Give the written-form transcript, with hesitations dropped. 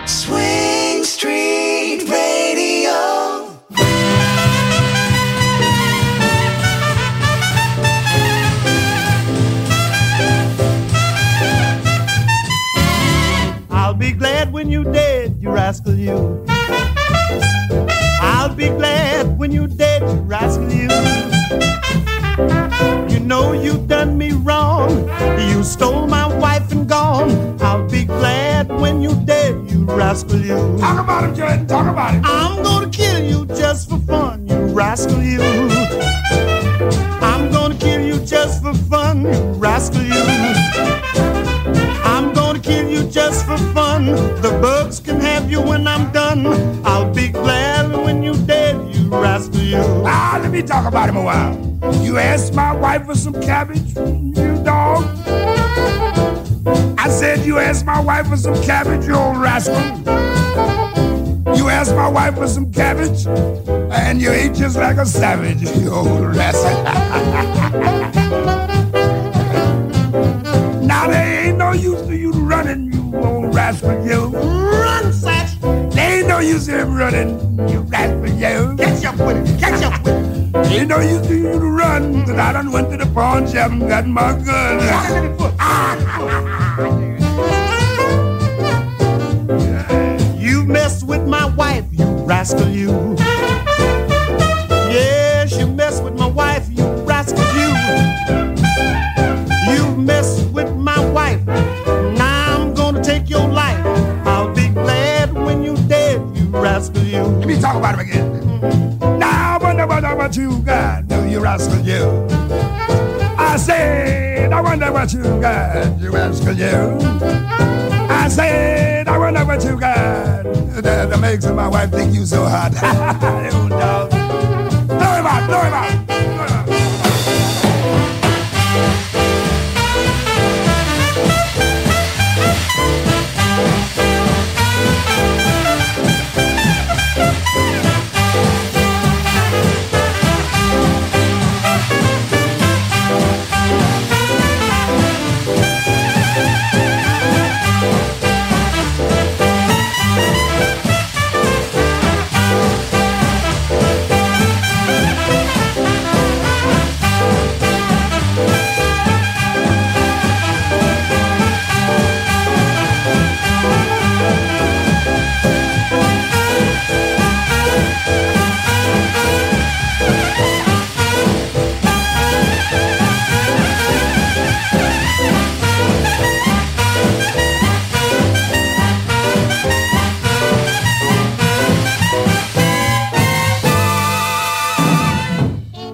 Swing Street Radio. I'll be glad when you're dead, you rascal you. I'll be glad when you're dead, you rascal you. You know you done me wrong. You stole my wife and gone. I'll be glad when you're dead, you rascal you. Talk about it, Jordan. Talk about it. I'm gonna kill you just for fun, you rascal you. I'm gonna kill you just for fun, you rascal you. I'm gonna kill you just for fun. The bugs can have you when I'm done. I'll be glad when you're dead, you rascal you. Ah, let me talk about him a while. You asked my wife for some cabbage, you dog. I said you asked my wife for some cabbage, you old rascal. You asked my wife for some cabbage, and you ate just like a savage, you old rascal. Now there ain't no use to you running, you old rascal, you. Run, Satch! There ain't no use to him running, you rascal, you. Catch up with it, catch up with it. Ain't no use to you to run, cause I done went to the pawn shop and got my gun. You messed with my wife, you rascal you. Yes, you messed with my wife, you rascal you. You messed with my wife. Now I'm gonna take your life. I'll be glad when you're dead, you rascal you. Let me talk about him again. Now I wonder what you got, you rascal you. I said, I wonder what you got, you rascal you. I said, I wonder what you got that makes my wife think you so hot. You dog. Blow him out, blow him out.